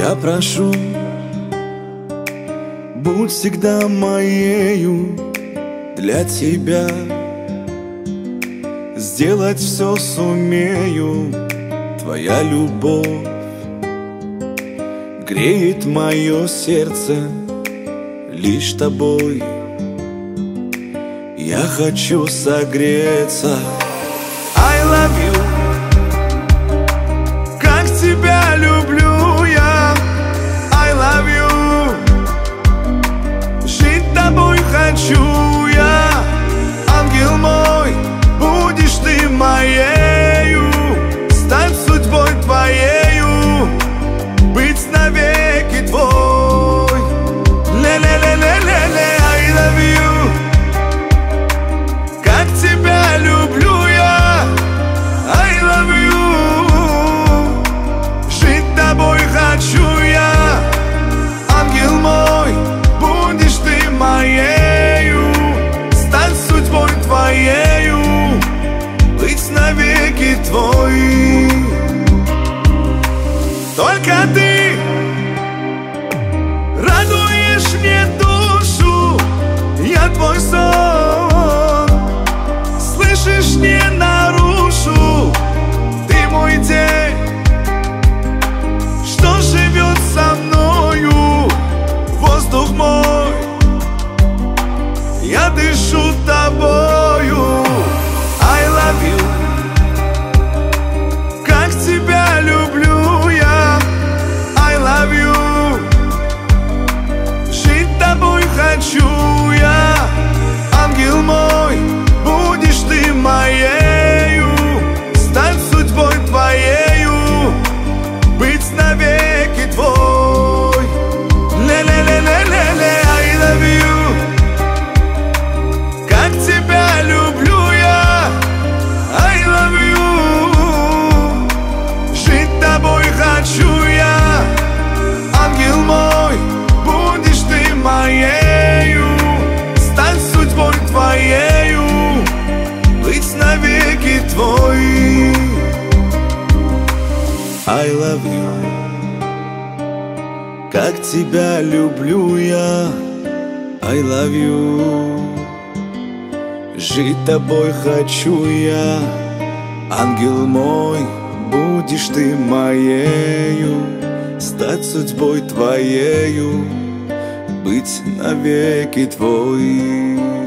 Я прошу, будь всегда моею для тебя. Сделать все сумею, твоя любовь греет мое сердце лишь тобой. Я хочу согреться. I love you, как тебя люблю я. I love you, жить тобой хочу я. Ангел мой, будешь ты моею, стать судьбой твоею, быть навеки твой. Ле-ле-ле-ле-ле-ле, I love you, как тебя люблю я. I love you, жить тобой хочу я. Ангел мой, будешь ты моею, стать судьбой твоею, быть навеки твой. Только ты радуешь мне душу, я твой сон, слышишь, не нарушу. Ты мой день, что живет со мною, воздух мой, я дышу тобою. I love you, как тебя люблю я. I love you, жить тобой хочу я. Ангел мой, будешь ты моею, стать судьбой твоею, быть навеки твой. Ле-ле-ле-ле-ле-ле, I love you, как тебя люблю я. I love you, жить тобой хочу я. Ангел мой, будешь ты моею, стать судьбой твоею, быть навеки твой. I love you, как тебя люблю я. I love you, жить тобой хочу я. Ангел мой, будешь ты моею, стать судьбой твоею, быть навеки твой.